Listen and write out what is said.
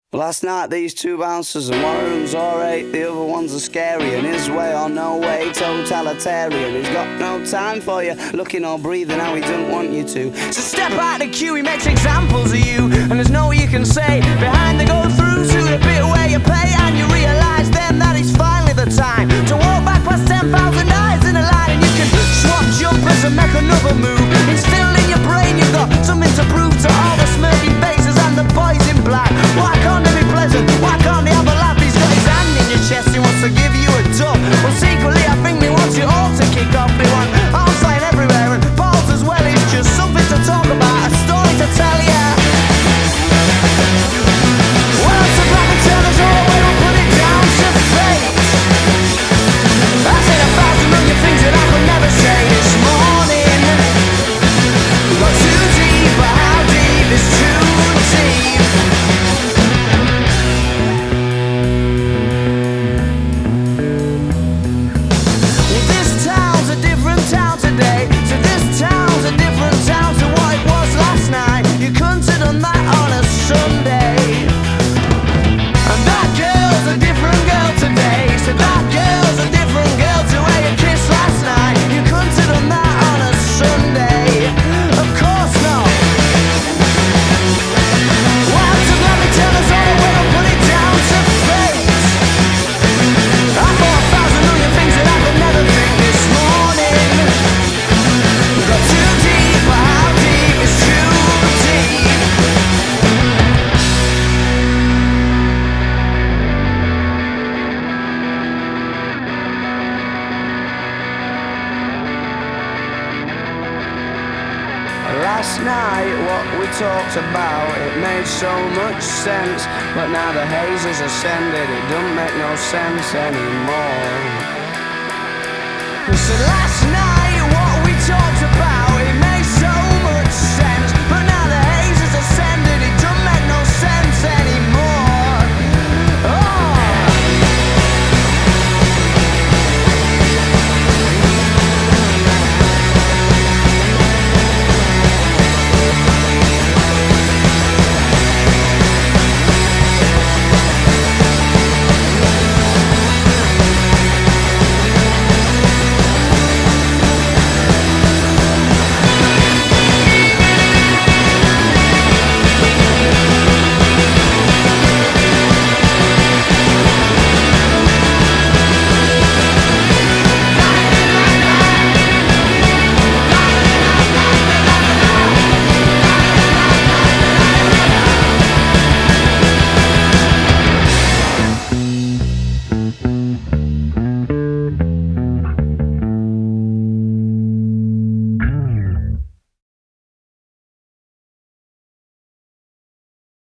Last night these two bouncers, and one of them's alright, the other one's a scary, and his way or no way, totalitarian. He's got no time for you, looking or breathing how he doesn't want you to. So step out the queue, he makes examples of you, and there's no way you can say behind the go through to the bit where you pay, and you realise then that it's finally the time to walk back past 10,000 eyes in a line, and you can swap jumpers and make another move. It's still in your brain, you've got something to prove to all the smirking faces and the boys in black. Why can't they be pleasant? Why can't they have a laugh? He's got his hand in your chest, he wants to give you a tug. Well, secretly I think they want you all to kick off. They want arms flying everywhere and balls as well. It's just something to talk about, a story to tell ya. Well, it's a black and turners all the way, we'll put it down to fate. I said 1,000 million things that I could never say this morning. Got too deep, but how deep is too deep? Well, this town's a different town today. So this town's a different town to what it was last night. You couldn't have done that on a Sunday. And that girl's a different girl today. So that girl's a different girl to where you kissed last night. You couldn't have done that on a Sunday. Of course not. Well, so let me tell us all the way, I'll put it down to fate. I thought 1,000 million things that I could never think this morning. Got too deep, but how deep is too deep? Last night what we talked about, it made so much sense, but now the haze has ascended, it don't make no sense anymore. So last night